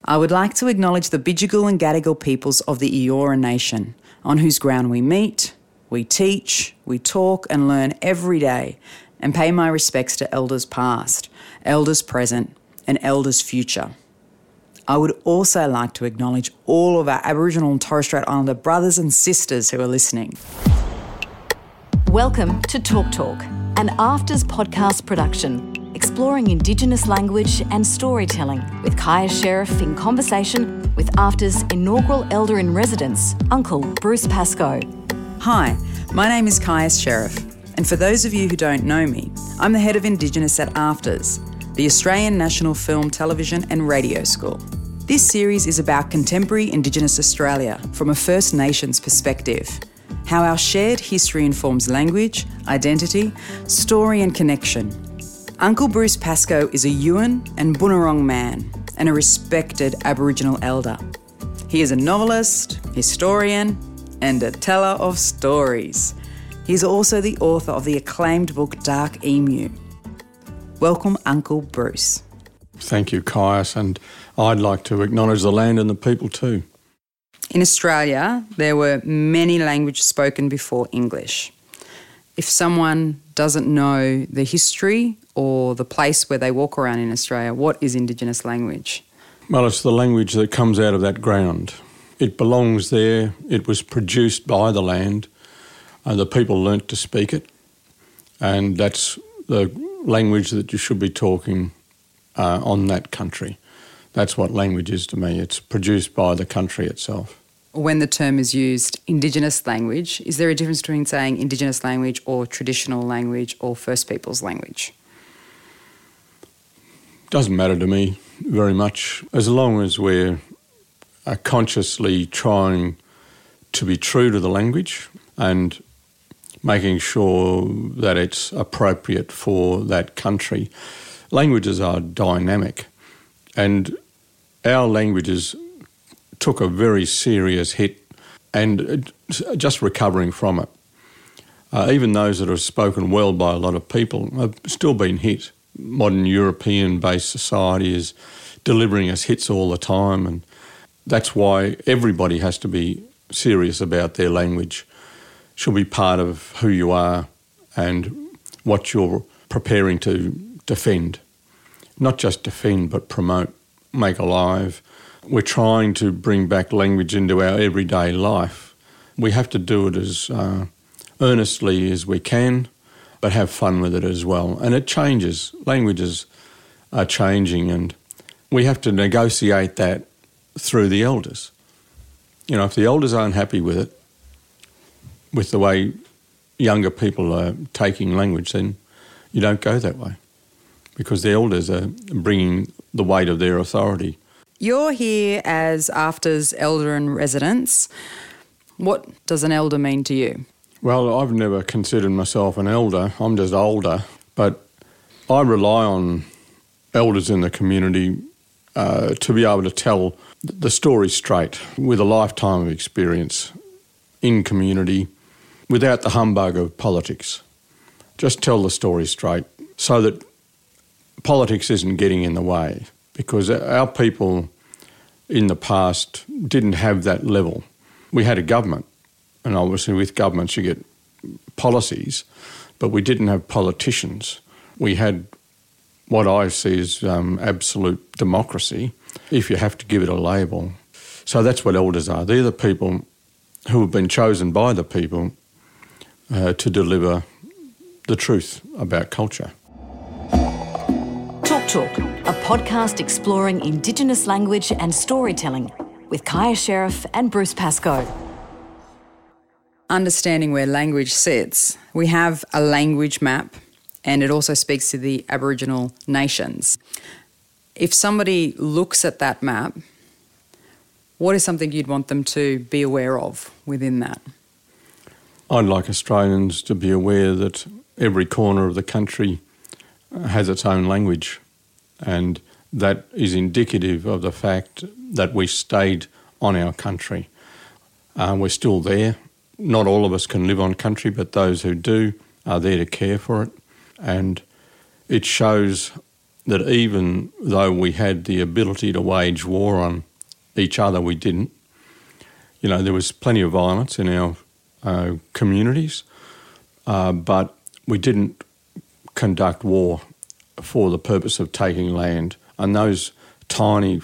I would like to acknowledge the Bidjigal and Gadigal peoples of the Eora Nation, on whose ground we meet, we teach, we talk and learn every day, and pay my respects to elders past, elders present, and elders future. I would also like to acknowledge all of our Aboriginal and Torres Strait Islander brothers and sisters who are listening. Welcome to Talk Talk, an Afters podcast production, exploring Indigenous language and storytelling with Kaya Sheriff in conversation with Afters' inaugural Elder-in-Residence, Uncle Bruce Pascoe. Hi, my name is Kaya Sheriff, and for those of you who don't know me, I'm the head of Indigenous at Afters, the Australian National Film, Television and Radio School. This series is about contemporary Indigenous Australia from a First Nations perspective, how our shared history informs language, identity, story and connection. Uncle Bruce Pascoe is a Yuin and Bunurong man and a respected Aboriginal elder. He is a novelist, historian and a teller of stories. He is also the author of the acclaimed book Dark Emu. Welcome, Uncle Bruce. Thank you, Caius, and I'd like to acknowledge the land and the people too. In Australia, there were many languages spoken before English. If someone doesn't know the history or the place where they walk around in Australia, what is Indigenous language? Well, it's the language that comes out of that ground. It belongs there. It was produced by the land, and the people learnt to speak it, and that's the language that you should be talking on that country. That's what language is to me. It's produced by the country itself. When the term is used, Indigenous language, is there a difference between saying Indigenous language or traditional language or First Peoples language? Doesn't matter to me very much, as long as we're consciously trying to be true to the language and making sure that it's appropriate for that country. Languages are dynamic, and our languages took a very serious hit and just recovering from it. Even those that are spoken well by a lot of people have still been hit. Modern European-based society is delivering us hits all the time, and that's why everybody has to be serious about their language. It should be part of who you are and what you're preparing to defend. Not just defend, but promote, make alive. We're trying to bring back language into our everyday life. We have to do it as earnestly as we can, but have fun with it as well. And it changes. Languages are changing, and we have to negotiate that through the elders. You know, if the elders aren't happy with it, with the way younger people are taking language, then you don't go that way, because the elders are bringing the weight of their authority. You're here as Afters Elder-in-Residence. What does an elder mean to you? Well, I've never considered myself an elder. I'm just older. But I rely on elders in the community to be able to tell the story straight with a lifetime of experience in community without the humbug of politics. Just tell the story straight so that politics isn't getting in the way, because our people in the past didn't have that level. We had a government, and obviously with governments you get policies, but we didn't have politicians. We had what I see as absolute democracy, if you have to give it a label. So that's what elders are. They're the people who have been chosen by the people to deliver the truth about culture. Talk Talk, a podcast exploring Indigenous language and storytelling with Kaya Sheriff and Bruce Pascoe. Understanding where language sits, we have a language map, and it also speaks to the Aboriginal nations. If somebody looks at that map, what is something you'd want them to be aware of within that? I'd like Australians to be aware that every corner of the country has its own language, and that is indicative of the fact that we stayed on our country. We're still there. Not all of us can live on country, but those who do are there to care for it. And it shows that even though we had the ability to wage war on each other, we didn't. You know, there was plenty of violence in our communities, but we didn't conduct war for the purpose of taking land. And those tiny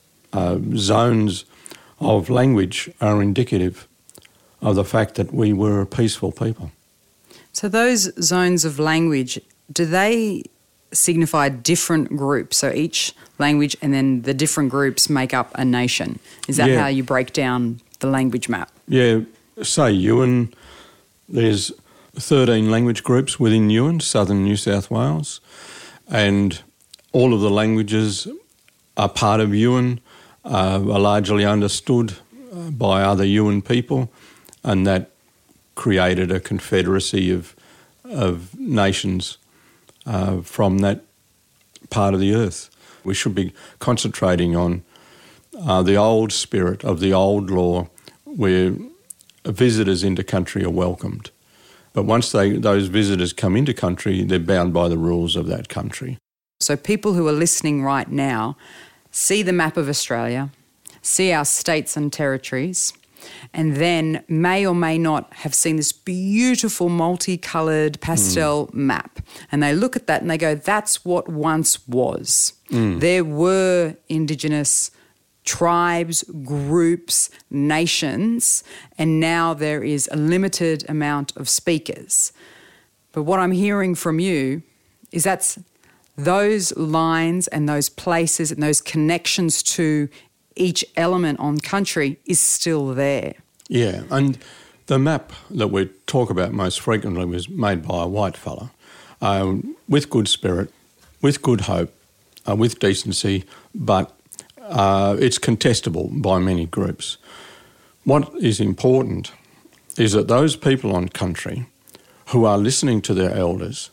zones of language are indicative of the fact that we were a peaceful people. So those zones of language, do they signify different groups? So each language and then the different groups make up a nation. Is that how you break down the language map? Yeah, say Yuin, there's 13 language groups within Yuin, southern New South Wales, and all of the languages are part of Yuin, are largely understood by other Yuin people, and that created a confederacy of nations from that part of the earth. We should be concentrating on the old spirit of the old law where visitors into country are welcomed. But once those visitors come into country, they're bound by the rules of that country. So people who are listening right now see the map of Australia, see our states and territories, and then may or may not have seen this beautiful multicoloured pastel map. And they look at that and they go, that's what once was. There were Indigenous tribes, groups, nations, and now there is a limited amount of speakers. But what I'm hearing from you is that's those lines and those places and those connections to each element on country is still there. Yeah, and the map that we talk about most frequently was made by a white fella with good spirit, with good hope, with decency, but it's contestable by many groups. What is important is that those people on country who are listening to their elders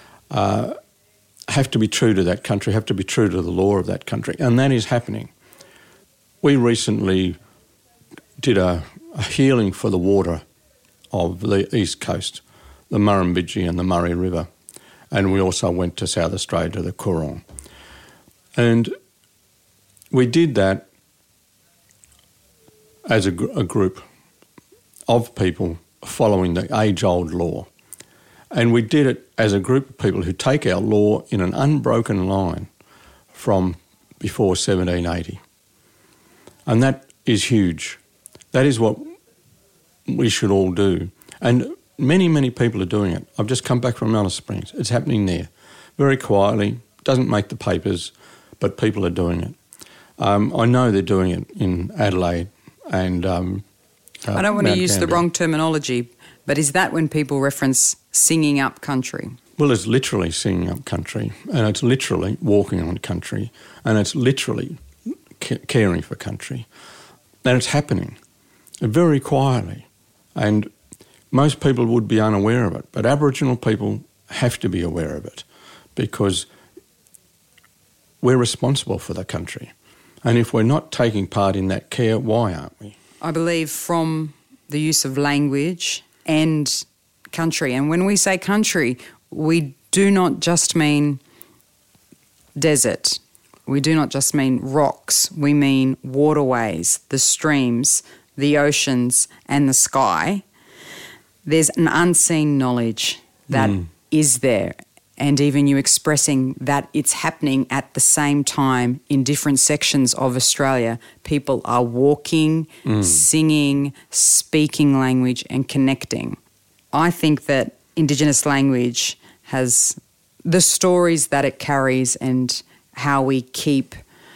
have to be true to that country, have to be true to the law of that country, and that is happening. We recently did a healing for the water of the East Coast, the Murrumbidgee and the Murray River, and we also went to South Australia to the Coorong. And we did that as a group of people following the age-old law. And we did it as a group of people who take our law in an unbroken line from before 1780. And that is huge. That is what we should all do. And many, many people are doing it. I've just come back from Alice Springs. It's happening there. Very quietly, doesn't make the papers, but people are doing it. I know they're doing it in Adelaide and I don't want to use the wrong terminology, but is that when people reference singing up country? Well, it's literally singing up country, and it's literally walking on country, and it's literally caring for country. And it's happening very quietly, and most people would be unaware of it, but Aboriginal people have to be aware of it because we're responsible for the country. And if we're not taking part in that care, why aren't we? I believe from the use of language and country, and when we say country, we do not just mean desert. We do not just mean rocks. We mean waterways, the streams, the oceans and the sky. There's an unseen knowledge that is there, and even you expressing that it's happening at the same time in different sections of Australia. People are walking, singing, speaking language and connecting. I think that Indigenous language has the stories that it carries and how we keep,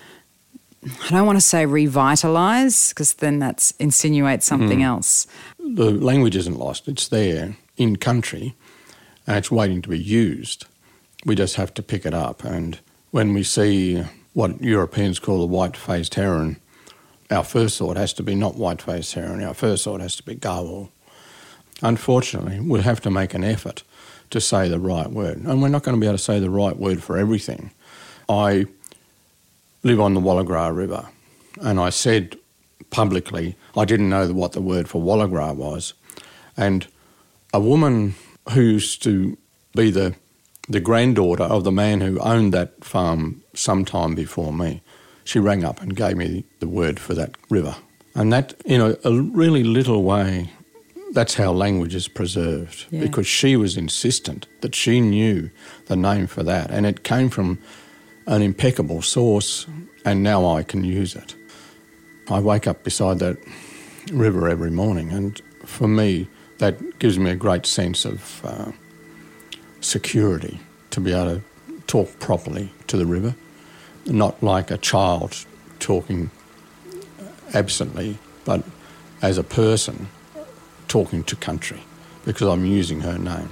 I don't want to say revitalise because then that insinuates something else. The language isn't lost. It's there in country and it's waiting to be used. We just have to pick it up. And when we see what Europeans call the white-faced heron, our first thought has to be not white-faced heron. Our first thought has to be Gawal. Unfortunately, we'll have to make an effort to say the right word. And we're not going to be able to say the right word for everything. I live on the Wallagra River, and I said publicly I didn't know what the word for Wallagra was. And a woman who used to be the the granddaughter of the man who owned that farm sometime before me. She rang up and gave me the word for that river. And that, in a really little way, that's how language is preserved, because she was insistent that she knew the name for that, and it came from an impeccable source, and now I can use it. I wake up beside that river every morning, and for me, that gives me a great sense of security to be able to talk properly to the river, not like a child talking absently, but as a person talking to country, because I'm using her name.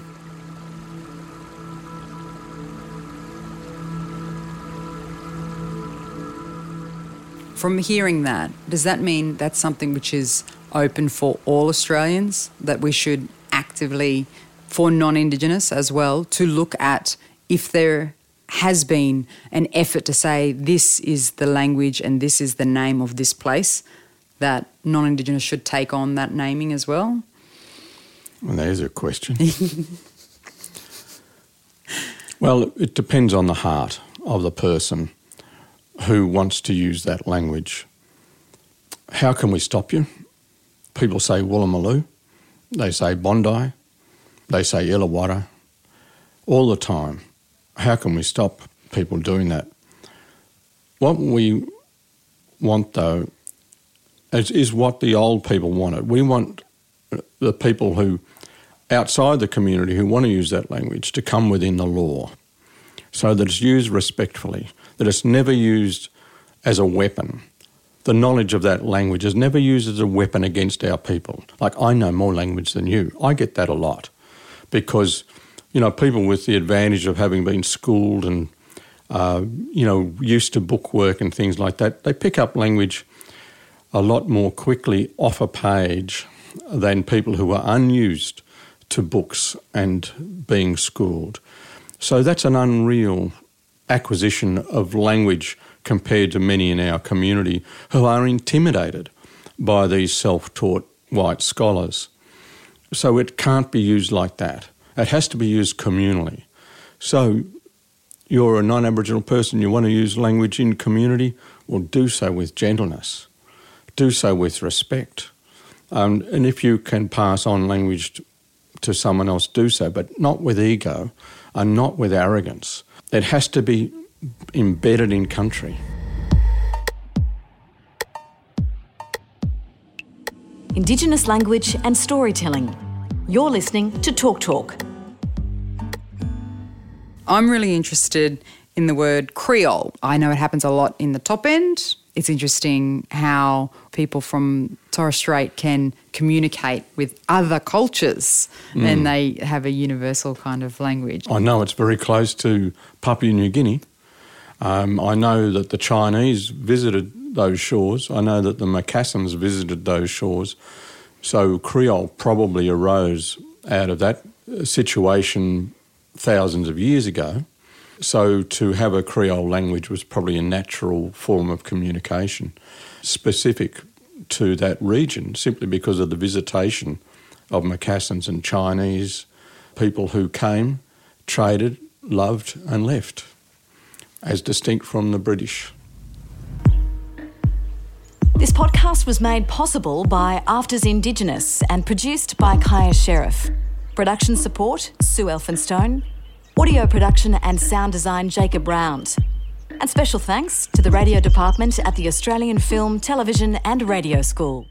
From hearing that, does that mean that's something which is open for all Australians, that we should actively, for non-Indigenous as well, to look at if there has been an effort to say this is the language and this is the name of this place, that non-Indigenous should take on that naming as well? Well, there's a question. Well, it depends on the heart of the person who wants to use that language. How can we stop you? People say Woolloomooloo, they say Bondi, they say Illawarra, all the time. How can we stop people doing that? What we want, though, is what the old people wanted. We want the people who, outside the community, who want to use that language to come within the law, so that it's used respectfully, that it's never used as a weapon. The knowledge of that language is never used as a weapon against our people. Like, I know more language than you. I get that a lot because, you know, people with the advantage of having been schooled and, you know, used to bookwork and things like that, they pick up language a lot more quickly off a page than people who are unused to books and being schooled. So that's an unreal acquisition of language compared to many in our community who are intimidated by these self-taught white scholars. So it can't be used like that. It has to be used communally. So you're a non-Aboriginal person, you want to use language in community, well, do so with gentleness. Do so with respect. And if you can pass on language to someone else, do so, but not with ego and not with arrogance. It has to be embedded in country. Indigenous language and storytelling. You're listening to Talk Talk. I'm really interested in the word Creole. I know it happens a lot in the top end. It's interesting how people from Torres Strait can communicate with other cultures and they have a universal kind of language. I know it's very close to Papua New Guinea. I know that the Chinese visited those shores. I know that the Macassans visited those shores. So Creole probably arose out of that situation thousands of years ago. So to have a Creole language was probably a natural form of communication specific to that region, simply because of the visitation of Macassans and Chinese people who came, traded, loved and left, as distinct from the British. This podcast was made possible by Afters Indigenous and produced by Kaya Sheriff. Production support, Sue Elphinstone. Audio production and sound design, Jacob Round. And special thanks to the radio department at the Australian Film, Television and Radio School.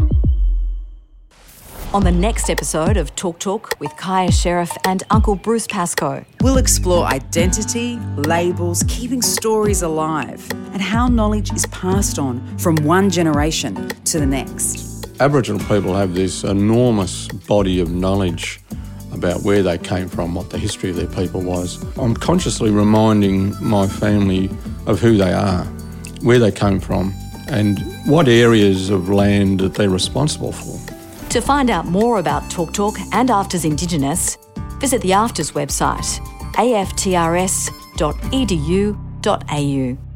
On the next episode of Talk Talk with Kaya Sheriff and Uncle Bruce Pascoe, We'll explore identity, labels, keeping stories alive, and how knowledge is passed on from one generation to the next. Aboriginal people have this enormous body of knowledge about where they came from, what the history of their people was. I'm consciously reminding my family of who they are, where they came from, and what areas of land that they're responsible for. to find out more about Talk Talk and Afters Indigenous, visit the Afters website, aftrs.edu.au.